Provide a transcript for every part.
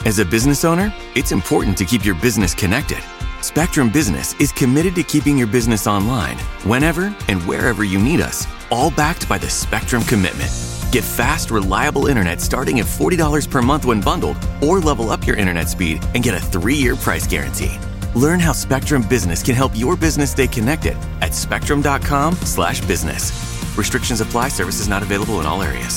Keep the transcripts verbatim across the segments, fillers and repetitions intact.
As a business owner, it's important to keep your business connected. Spectrum Business is committed to keeping your business online whenever and wherever you need us, all backed by the Spectrum Commitment. Get fast, reliable internet starting at forty dollars per month when bundled, or level up your internet speed and get a three-year price guarantee. Learn how Spectrum Business can help your business stay connected at spectrum.com slash business. Restrictions apply. Services not available in all areas.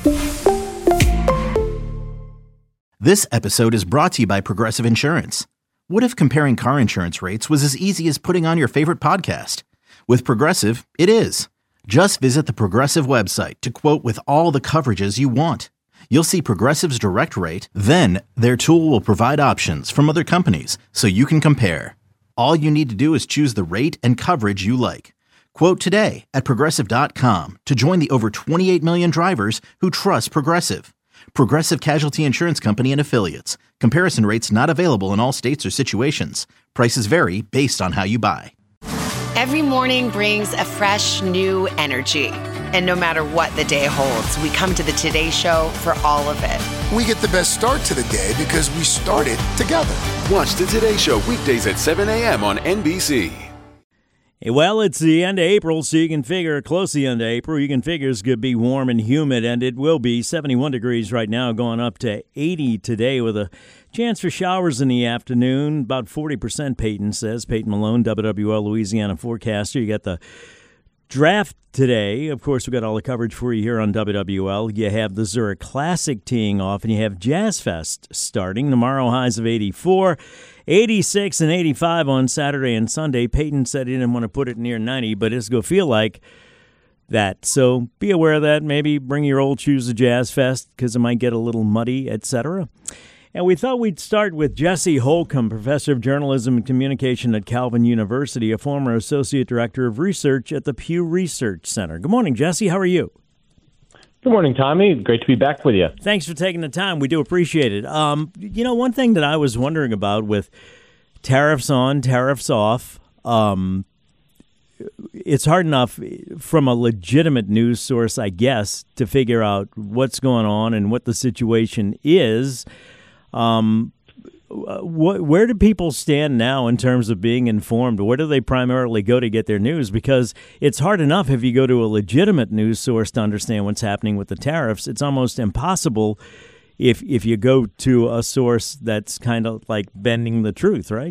This episode is brought to you by Progressive Insurance. What if comparing car insurance rates was as easy as putting on your favorite podcast? With Progressive, it is. Just visit the Progressive website to quote with all the coverages you want. You'll see Progressive's direct rate, then their tool will provide options from other companies so you can compare. All you need to do is choose the rate and coverage you like. Quote today at progressive dot com to join the over twenty-eight million drivers who trust Progressive. Progressive Casualty Insurance Company and Affiliates. Comparison rates not available in all states or situations. Prices vary based on how you buy. Every morning brings a fresh, new energy. And no matter what the day holds, we come to the Today Show for all of it. We get the best start to the day because we started together. Watch the Today Show weekdays at seven a.m. on N B C. Well, it's the end of April, so you can figure, close to the end of April, you can figure it's going to be warm and humid, and it will be seventy-one degrees right now, going up to eighty today with a chance for showers in the afternoon. About forty percent, Peyton says. Peyton Malone, W W L Louisiana forecaster. You got the draft today. Of course, we've got all the coverage for you here on W W L. You have the Zurich Classic teeing off, and you have Jazz Fest starting. Tomorrow, highs of eighty-four. eighty-six and eighty-five on Saturday and Sunday. Peyton said he didn't want to put it near ninety, but it's going to feel like that. So be aware of that. Maybe bring your old shoes to Jazz Fest because it might get a little muddy, et cetera. And we thought we'd start with Jesse Holcomb, professor of journalism and communication at Calvin University, a former associate director of research at the Pew Research Center. Good morning, Jesse. How are you? Good morning, Tommy. Great to be back with you. Thanks for taking the time. We do appreciate it. Um, you know, one thing that I was wondering about with tariffs on, tariffs off, um, it's hard enough from a legitimate news source, I guess, to figure out what's going on and what the situation is. Um, wh- where do people stand now in terms of being informed? Where do they primarily go to get their news? Because it's hard enough if you go to a legitimate news source to understand what's happening with the tariffs. It's almost impossible if if you go to a source that's kind of like bending the truth, right?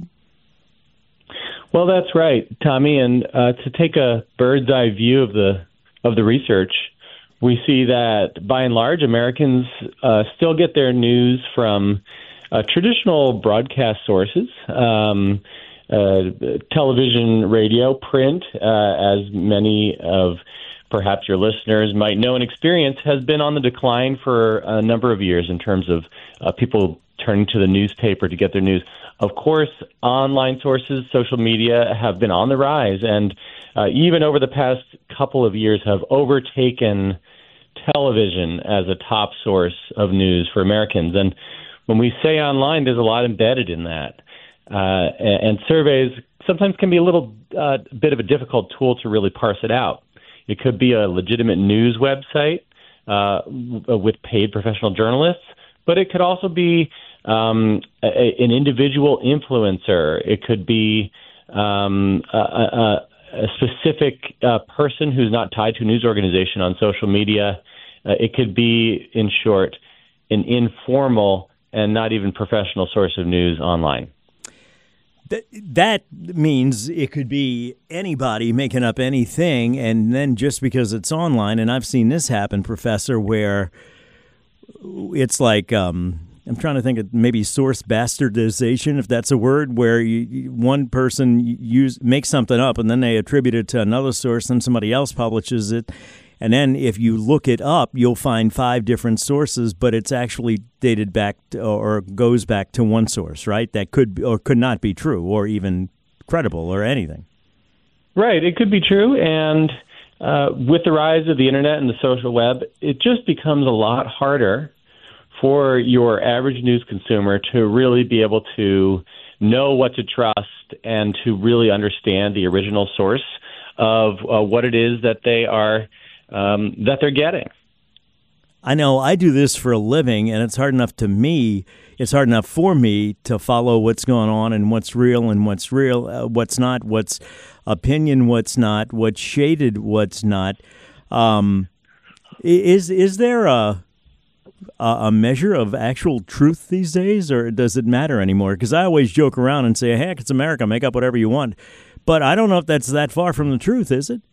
Well, that's right, Tommy. And uh, to take a bird's eye view of the of the research, we see that by and large, Americans uh, still get their news from uh, traditional broadcast sources, um, uh, television, radio, print, uh, as many of perhaps your listeners might know and experience, has been on the decline for a number of years in terms of uh, people turning to the newspaper to get their news. Of course, online sources, social media have been on the rise, and uh, even over the past couple of years have overtaken television as a top source of news for Americans. And when we say online, there's a lot embedded in that. Uh, and, and surveys sometimes can be a little uh, bit of a difficult tool to really parse it out. It could be a legitimate news website uh, with paid professional journalists, but it could also be um, a, an individual influencer. It could be um, a, a, a specific uh, person who's not tied to a news organization on social media. Uh, it could be, in short, an informal and not even professional source of news online. That, that means it could be anybody making up anything, and then just because it's online, and I've seen this happen, Professor, where it's like, um, I'm trying to think of maybe source bastardization, if that's a word, where you, one person use makes something up and then they attribute it to another source and somebody else publishes it. And then if you look it up, you'll find five different sources, but it's actually dated back to, or goes back to one source, right? That could or could not be true or even credible or anything. Right. It could be true. And uh, with the rise of the internet and the social web, it just becomes a lot harder for your average news consumer to really be able to know what to trust and to really understand the original source of uh, what it is that they are Um, that they're getting. I know I do this for a living, and it's hard enough to me, it's hard enough for me to follow what's going on and what's real and what's real, uh, what's not, what's opinion, what's not, what's shaded, what's not. Um, is is there a, a measure of actual truth these days, or does it matter anymore? Because I always joke around and say, heck, it's America, make up whatever you want. But I don't know if that's that far from the truth, is it?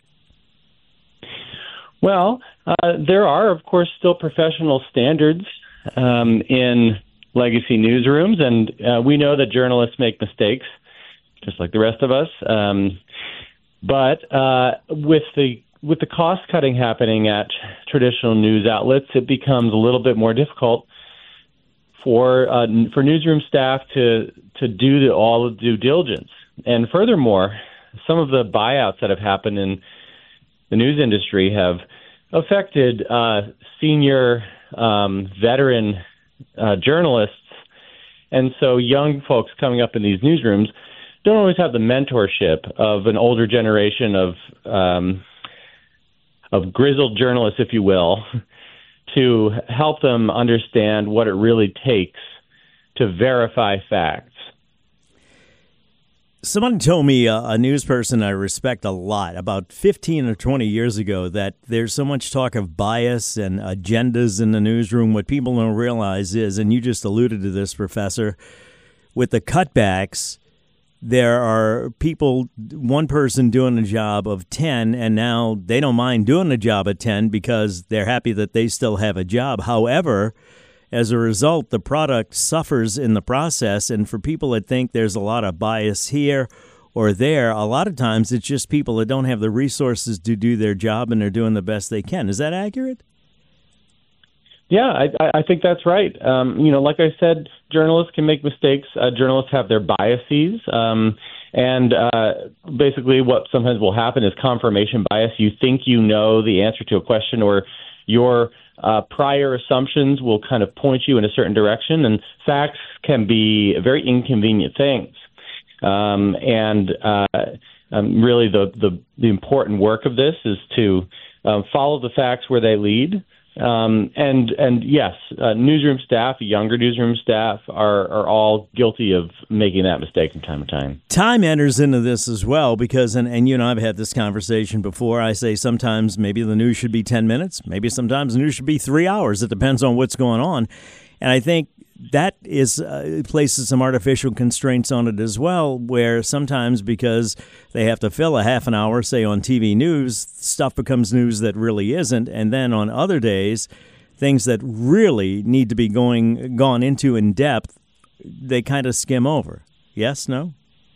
Well, uh, there are, of course, still professional standards um, in legacy newsrooms, and uh, we know that journalists make mistakes, just like the rest of us. Um, but uh, with the with the cost cutting happening at traditional news outlets, it becomes a little bit more difficult for uh, for newsroom staff to to do the, all the due diligence. And furthermore, some of the buyouts that have happened in the news industry have affected uh, senior um, veteran uh, journalists. And so young folks coming up in these newsrooms don't always have the mentorship of an older generation of um, of grizzled journalists, if you will, to help them understand what it really takes to verify facts. Someone told me, uh, a news person I respect a lot, about fifteen or twenty years ago, that there's so much talk of bias and agendas in the newsroom. What people don't realize is, and you just alluded to this, Professor, with the cutbacks, there are people, one person doing a job of ten, and now they don't mind doing a job of ten because they're happy that they still have a job. However, as a result, the product suffers in the process, and for people that think there's a lot of bias here or there, a lot of times it's just people that don't have the resources to do their job, and they're doing the best they can. Is that accurate? Yeah, I, I think that's right. Um, you know, like I said, journalists can make mistakes. Uh, journalists have their biases. Um, and uh, basically what sometimes will happen is confirmation bias. You think you know the answer to a question, or your uh, prior assumptions will kind of point you in a certain direction, and facts can be very inconvenient things. Um, and uh, um, really the, the, the important work of this is to um, follow the facts where they lead. Um, and, and yes, uh, newsroom staff, younger newsroom staff are, are all guilty of making that mistake from time to time. Time enters into this as well because, and, and you and I have had this conversation before, I say sometimes maybe the news should be ten minutes, maybe sometimes the news should be three hours. It depends on what's going on. And I think that is uh, places some artificial constraints on it as well, where sometimes because they have to fill a half an hour, say on T V news, stuff becomes news that really isn't. And then on other days, things that really need to be going gone into in depth, they kind of skim over. Yes, no?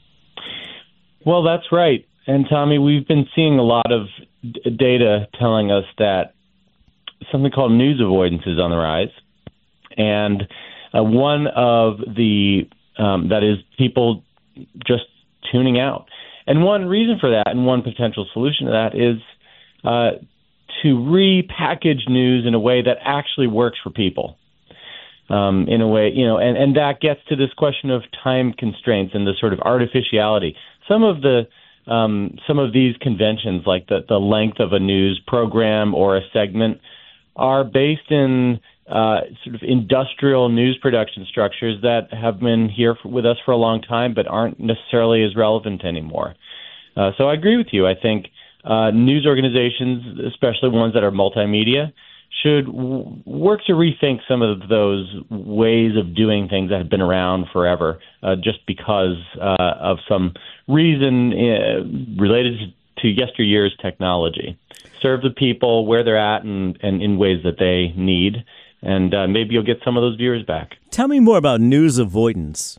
Well, that's right. And Tommy, we've been seeing a lot of d- data telling us that something called news avoidance is on the rise. And Uh, one of the, um, that is people just tuning out. And one reason for that, and one potential solution to that, is uh, to repackage news in a way that actually works for people. Um, in a way, you know, and, and that gets to this question of time constraints and the sort of artificiality. Some of the, um, some of these conventions, like the, the length of a news program or a segment, are based in Uh, sort of industrial news production structures that have been here for, with us for a long time, but aren't necessarily as relevant anymore. Uh, so I agree with you. I think uh, news organizations, especially ones that are multimedia, should w- work to rethink some of those ways of doing things that have been around forever, uh, just because uh, of some reason uh, related to yesteryear's technology. Serve the people where they're at and, and in ways that they need. And uh, maybe you'll get some of those viewers back. Tell me more about news avoidance.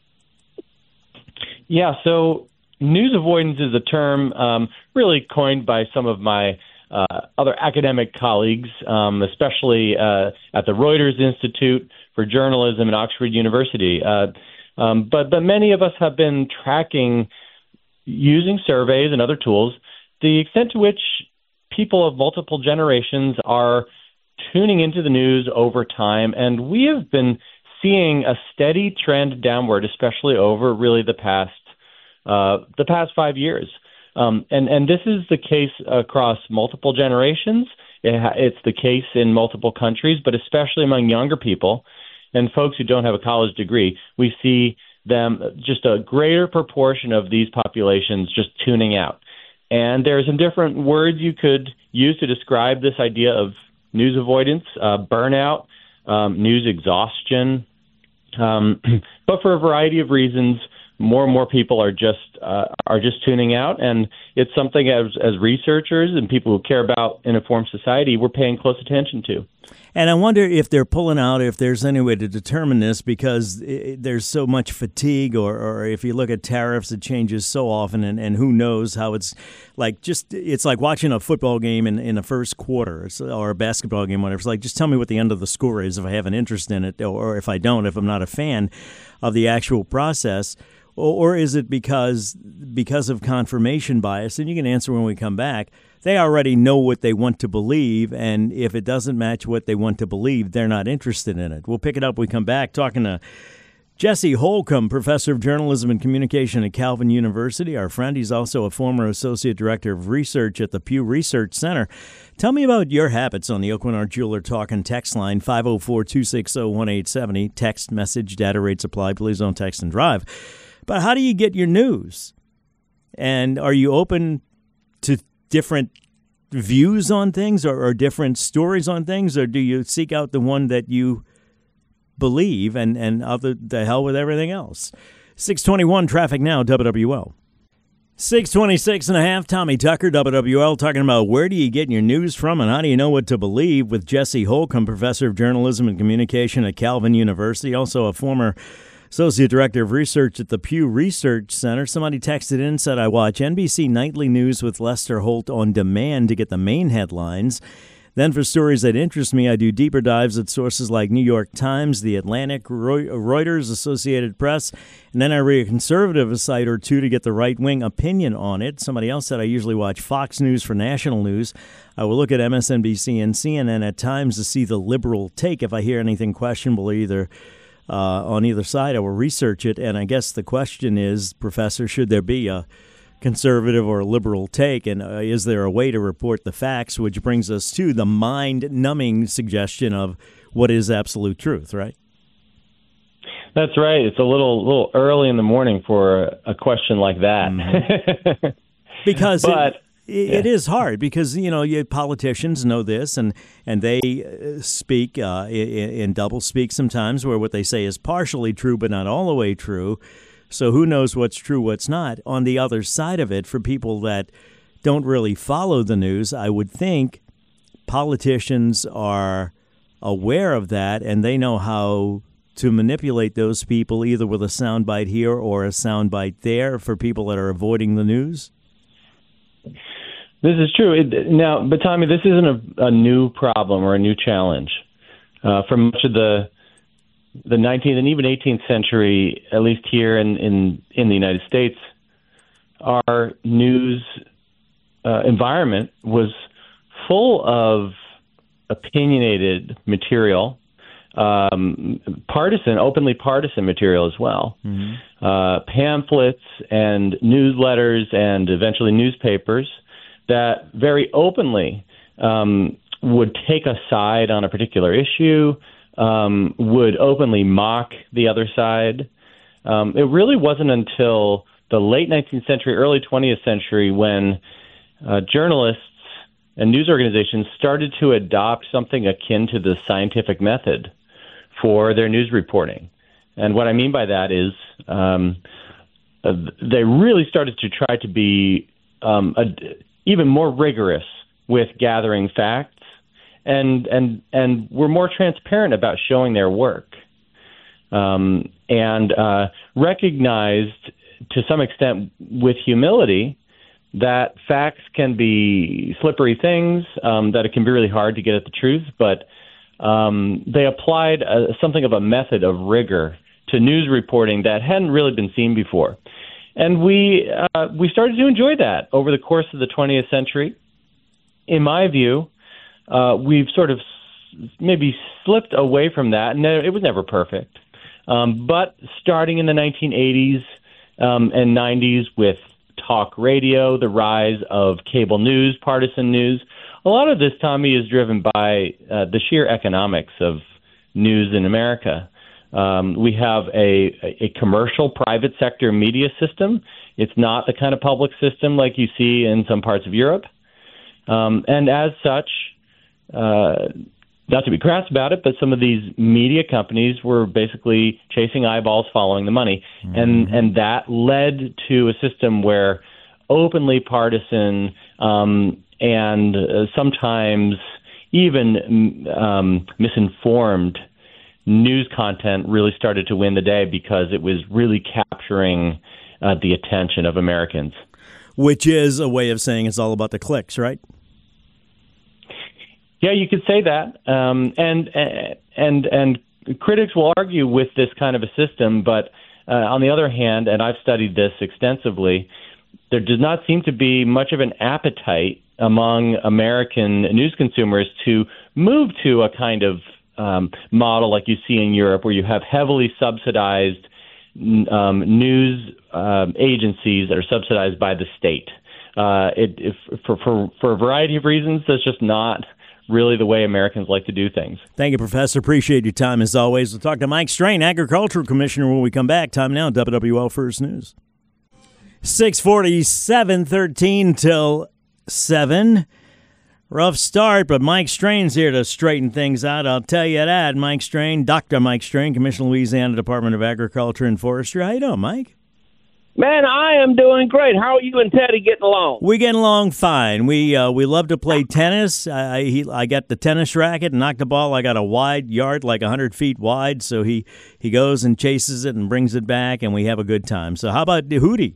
Yeah, so news avoidance is a term um, really coined by some of my uh, other academic colleagues, um, especially uh, at the Reuters Institute for Journalism at Oxford University. Uh, um, but, but many of us have been tracking, using surveys and other tools, the extent to which people of multiple generations are tuning into the news over time, and we have been seeing a steady trend downward, especially over really the past uh, the past five years. Um, and and this is the case across multiple generations. It's the case in multiple countries, but especially among younger people and folks who don't have a college degree. We see them, just a greater proportion of these populations just tuning out. And there are some different words you could use to describe this idea of news avoidance, uh, burnout, um, news exhaustion. Um, but for a variety of reasons, more and more people are just uh, are just tuning out, and it's something as as researchers and people who care about an informed society, we're paying close attention to. And I wonder if they're pulling out, if there's any way to determine this, because it, there's so much fatigue, or, or if you look at tariffs, it changes so often, and, and who knows how it's like. Just it's like watching a football game in, in the first quarter, or a basketball game, whatever. It's like, just tell me what the end of the score is if I have an interest in it, or if I don't, if I'm not a fan of the actual process. Or is it because because of confirmation bias? And you can answer when we come back. They already know what they want to believe, and if it doesn't match what they want to believe, they're not interested in it. We'll pick it up when we come back, talking to Jesse Holcomb, professor of journalism and communication at Calvin University. Our friend, he's also a former associate director of research at the Pew Research Center. Tell me about your habits on the Oakwinart Jeweler Talk and Text line, five oh four, two six oh, one eight seven oh. Text, message, data rates apply. Please don't text and drive. But how do you get your news? And are you open to different views on things, or, or different stories on things, or do you seek out the one that you believe and, and other the hell with everything else? six twenty-one traffic now, W W L. six twenty-six and a half, Tommy Tucker, W W L, talking about where do you get your news from and how do you know what to believe, with Jesse Holcomb, professor of journalism and communication at Calvin University, also a former associate director of research at the Pew Research Center. Somebody texted in and said, I watch N B C Nightly News with Lester Holt on demand to get the main headlines. Then for stories that interest me, I do deeper dives at sources like New York Times, The Atlantic, Reuters, Associated Press, and then I read a conservative site or two to get the right-wing opinion on it. Somebody else said I usually watch Fox News for national news. I will look at M S N B C and C N N at times to see the liberal take. If I hear anything questionable either Uh, on either side, I will research it. And I guess the question is, Professor, should there be a conservative or a liberal take? And uh, is there a way to report the facts? Which brings us to the mind-numbing suggestion of what is absolute truth, right? That's right. It's a little little early in the morning for a, a question like that. Mm-hmm. Because but, it, it, yeah. it is hard because, you know, you, politicians know this, and, and they speak uh, in, in double speak sometimes, where what they say is partially true but not all the way true. So who knows what's true, what's not. On the other side of it, for people that don't really follow the news, I would think politicians are aware of that, and they know how to manipulate those people, either with a soundbite here or a soundbite there, for people that are avoiding the news. This is true. It, now, but Tommy, this isn't a, a new problem or a new challenge. Uh, for much of the the nineteenth and even eighteenth century, at least here in, in, in the United States, our news uh, environment was full of opinionated material, um, partisan, openly partisan material as well, mm-hmm. uh, pamphlets and newsletters and eventually newspapers that very openly um, would take a side on a particular issue, um, would openly mock the other side. Um, it really wasn't until the late nineteenth century, early twentieth century, when uh, journalists and news organizations started to adopt something akin to the scientific method for their news reporting. And what I mean by that is um, uh, they really started to try to be um, a, even more rigorous with gathering facts, and and and were more transparent about showing their work, um, and uh, recognized to some extent with humility that facts can be slippery things, um, that it can be really hard to get at the truth, but um, they applied a, something of a method of rigor to news reporting that hadn't really been seen before. And we uh, we started to enjoy that over the course of the twentieth century. In my view, uh, we've sort of maybe slipped away from that. And it was never perfect. Um, but starting in the nineteen eighties um, and nineties with talk radio, the rise of cable news, partisan news, A lot of this, Tommy, is driven by uh, the sheer economics of news in America. Um, we have a, a commercial private sector media system. It's not the kind of public system like you see in some parts of Europe. Um, and as such, uh, not to be crass about it, but some of these media companies were basically chasing eyeballs, following the money. Mm-hmm. And, and that led to a system where openly partisan um, and uh, sometimes even um, misinformed news content really started to win the day because it was really capturing uh, the attention of Americans. Which is a way of saying it's all about the clicks, right? Yeah, you could say that. Um, and and and critics will argue with this kind of a system, but uh, on the other hand, and I've studied this extensively, there does not seem to be much of an appetite among American news consumers to move to a kind of Um, model like you see in Europe, where you have heavily subsidized um, news um, agencies that are subsidized by the state. Uh, it, if, for, for, for a variety of reasons, that's just not really the way Americans like to do things. Thank you, Professor. Appreciate your time as always. We'll talk to Mike Strain, Agricultural Commissioner, when we come back. Time now, W W L First News. six forty, seven thirteen till seven. Rough start, but Mike Strain's here to straighten things out. I'll tell you that. Mike Strain, Doctor Mike Strain, Commissioner, Louisiana Department of Agriculture and Forestry. How you doing, Mike? Man, I am doing great. How are you and Teddy getting along? We getting along fine. We uh, we love to play tennis. I he, I got the tennis racket and knocked the ball. I got a wide yard, like one hundred feet wide, so he, he goes and chases it and brings it back, and we have a good time. So how about Hootie?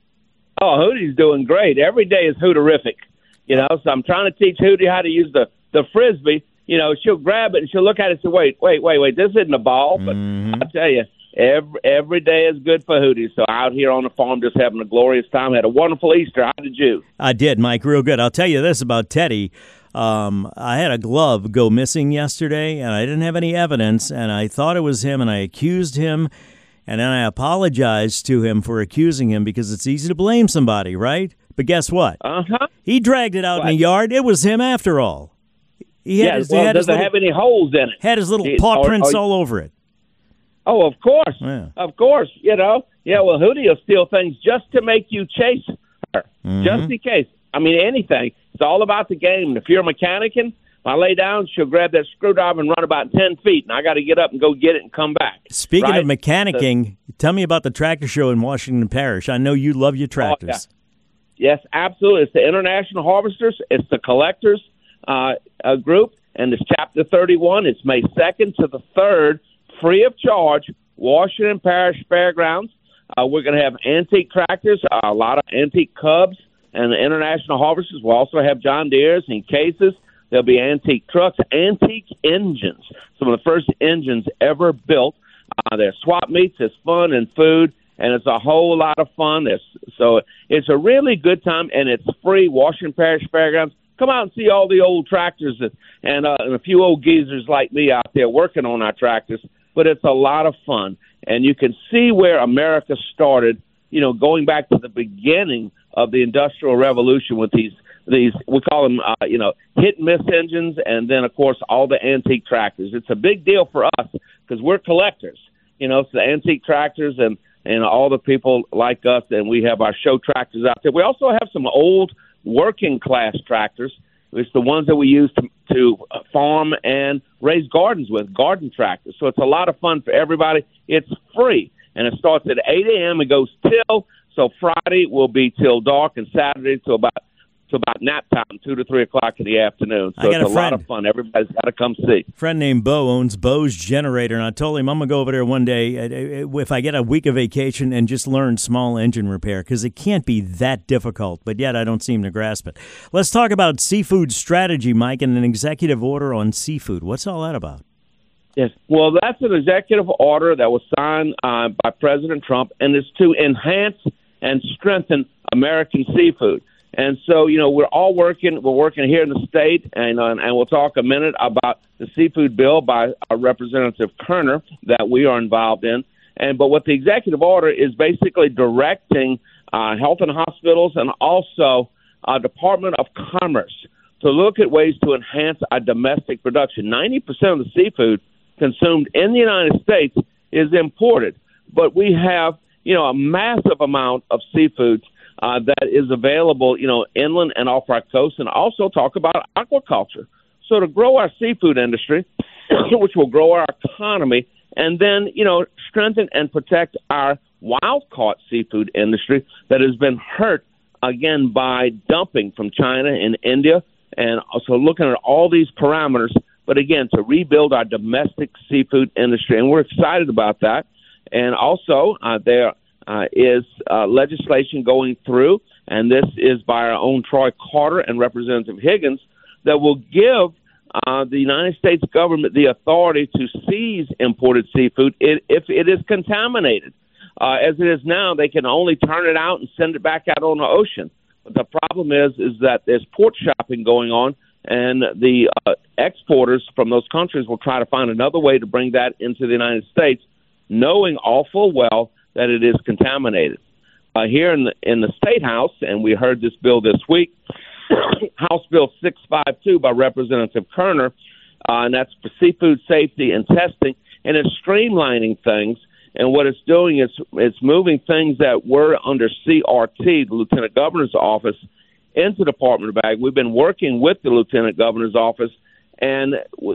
Oh, Hootie's doing great. Every day is Hooterific. You know, so I'm trying to teach Hootie how to use the, the Frisbee. You know, she'll grab it and she'll look at it and say, wait, wait, wait, wait, this isn't a ball. But mm-hmm. I tell you, every, every day is good for Hootie. So out here on the farm just having a glorious time. Had a wonderful Easter. How did you? I did, Mike, real good. I'll tell you this about Teddy. Um, I had a glove go missing yesterday, and I didn't have any evidence, and I thought it was him, and I accused him, and then I apologized to him for accusing him because it's easy to blame somebody, right? But guess what? Uh-huh. He dragged it out what? in the yard. It was him after all. He had yeah, his, well, he had does his it little, have any holes in it? Had his little he, paw or, prints or, all over it. Oh, of course. Yeah. Of course. You know, yeah, well, Hootie will steal things just to make you chase her, mm-hmm. just in case. I mean, anything. It's all about the game. If you're a mechanicking, I lay down, she'll grab that screwdriver and run about ten feet, and I got to get up and go get it and come back. Speaking right? of mechanicking, so, tell me about the tractor show in Washington Parish. I know you love your tractors. Oh, yeah. Yes, absolutely. It's the International Harvesters. It's the Collectors uh, uh, group, and it's Chapter thirty-one. It's May second to the third, free of charge, Washington Parish Fairgrounds. Uh, we're going to have antique tractors, uh, a lot of antique Cubs, and the International Harvesters. We'll also have John Deere's and cases. There'll be antique trucks, antique engines, some of the first engines ever built. Uh, there's swap meets, there's fun and food, and it's a whole lot of fun. There's, so it's a really good time, and it's free. Washington Parish Fairgrounds. Come out and see all the old tractors and, and, uh, and a few old geezers like me out there working on our tractors. But it's a lot of fun, and you can see where America started, you know, going back to the beginning of the Industrial Revolution with these These we call them, uh, you know, hit and miss engines, and then of course all the antique tractors. It's a big deal for us because we're collectors, you know. So the antique tractors and and all the people like us, and we have our show tractors out there. We also have some old working class tractors. It's the ones that we use to, to farm and raise gardens with, garden tractors. So it's a lot of fun for everybody. It's free, and it starts at eight a.m. It goes till so Friday will be till dark, and Saturday till about. To about nap time, two to three o'clock in the afternoon. So I got it's a, a lot of fun. Everybody's got to come see. A friend named Bo owns Bo's Generator, and I told him I'm going to go over there one day if I get a week of vacation and just learn small engine repair, because it can't be that difficult, but yet I don't seem to grasp it. Let's talk about seafood strategy, Mike, and an executive order on seafood. What's all that about? Yes. Well, that's an executive order that was signed uh, by President Trump, and it's to enhance and strengthen American seafood. And so, you know, we're all working, we're working here in the state, and uh, and we'll talk a minute about the seafood bill by our Representative Kerner that we are involved in. And but what the executive order is basically directing uh, health and hospitals and also uh, Department of Commerce to look at ways to enhance our domestic production. ninety percent of the seafood consumed in the United States is imported, but we have, you know, a massive amount of seafood uh, that is available, you know, inland and off our coast, and also talk about aquaculture. So to grow our seafood industry, which will grow our economy, and then, you know, strengthen and protect our wild-caught seafood industry that has been hurt, again, by dumping from China and India, and also looking at all these parameters, but again, to rebuild our domestic seafood industry. And we're excited about that. And also, uh, there uh, is uh, legislation going through, and this is by our own Troy Carter and Representative Higgins, that will give uh, the United States government the authority to seize imported seafood if it is contaminated. Uh, as it is now, they can only turn it out and send it back out on the ocean. But the problem is, is that there's port shopping going on, and the uh, exporters from those countries will try to find another way to bring that into the United States, knowing all full well that it is contaminated. Uh, here in the, in the State House, and we heard this bill this week, House Bill six fifty-two by Representative Kerner, uh, and that's for seafood safety and testing, and it's streamlining things. And what it's doing is it's moving things that were under C R T, the Lieutenant Governor's office, into Department of Ag. We've been working with the Lieutenant Governor's office, and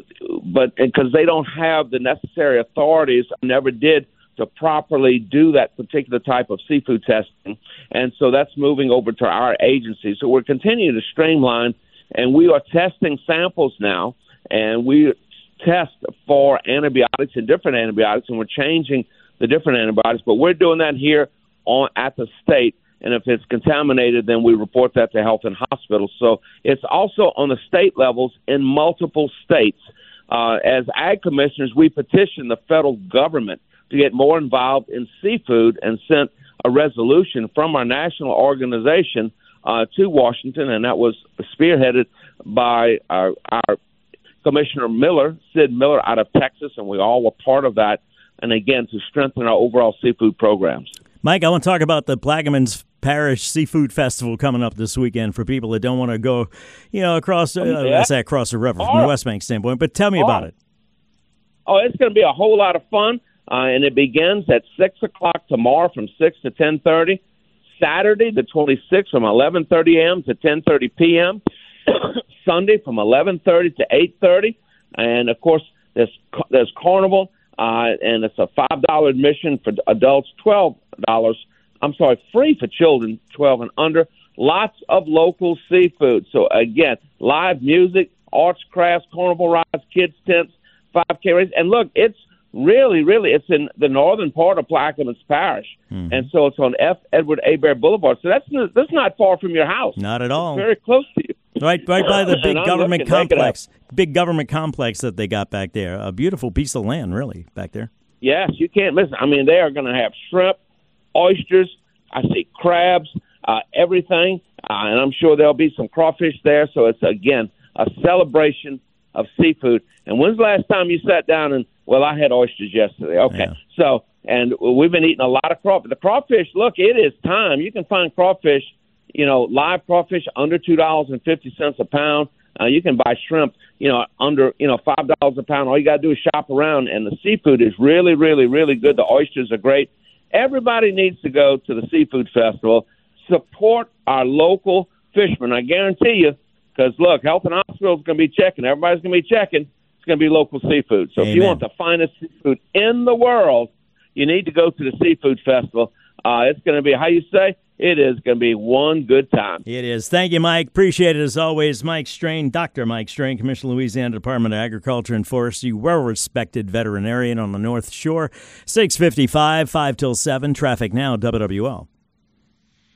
but because they don't have the necessary authorities, never did to properly do that particular type of seafood testing, and so that's moving over to our agency. So we're continuing to streamline, and we are testing samples now, and we test for antibiotics and different antibiotics, and we're changing the different antibiotics, but we're doing that here on at the state, and if it's contaminated, then we report that to health and hospitals. So it's also on the state levels in multiple states. Uh, as ag commissioners, we petitioned the federal government to get more involved in seafood and sent a resolution from our national organization uh, to Washington, and that was spearheaded by our, our Commissioner Miller, Sid Miller, out of Texas, and we all were part of that. And again, to strengthen our overall seafood programs. Mike, I want to talk about the Plaquemines Parish Seafood Festival coming up this weekend for people that don't want to go, you know, across, uh, yeah. I say across the river from the West Bank standpoint. But tell me about it. Oh, it's going to be a whole lot of fun, uh, and it begins at six o'clock tomorrow from six to ten thirty. Saturday, the twenty-sixth, from eleven thirty a.m. to ten thirty p.m. Sunday from eleven thirty to eight thirty. And, of course, there's, there's Carnival. Uh, and it's a five dollar admission for adults, twelve dollars. I'm sorry, free for children, twelve and under. Lots of local seafood. So, again, live music, arts, crafts, carnival rides, kids' tents, five K races. And, look, it's really, really, it's in the northern part of Plaquemines Parish. Mm-hmm. And so it's on F. Edward Hebert Boulevard. So that's, that's not far from your house. Not at all. It's very close to you. Right, right by the big government complex, big government complex that they got back there. A beautiful piece of land, really, back there. Yes, you can't miss it. I mean, they are going to have shrimp, oysters, I see crabs, uh, everything, uh, and I'm sure there'll be some crawfish there. So it's, again, a celebration of seafood. And when's the last time you sat down and, well, I had oysters yesterday. Okay, yeah. So, and we've been eating a lot of crawfish. The crawfish, look, it is time. You can find crawfish, you know, live crawfish under two dollars and fifty cents a pound. Uh, you can buy shrimp, you know, under, you know, five dollars a pound. All you got to do is shop around, and the seafood is really, really, really good. The oysters are great. Everybody needs to go to the Seafood Festival. Support our local fishermen. I guarantee you, because, look, Health and Hospitals is going to be checking. Everybody's going to be checking. It's going to be local seafood. So Amen. If you want the finest seafood in the world, you need to go to the Seafood Festival. Uh, it's going to be, how you say, it is going to be one good time. It is. Thank you, Mike. Appreciate it as always. Mike Strain, Doctor Mike Strain, Commissioner, Louisiana Department of Agriculture and Forestry, well-respected veterinarian on the North Shore. six fifty-five, five till seven. Traffic now, W W L.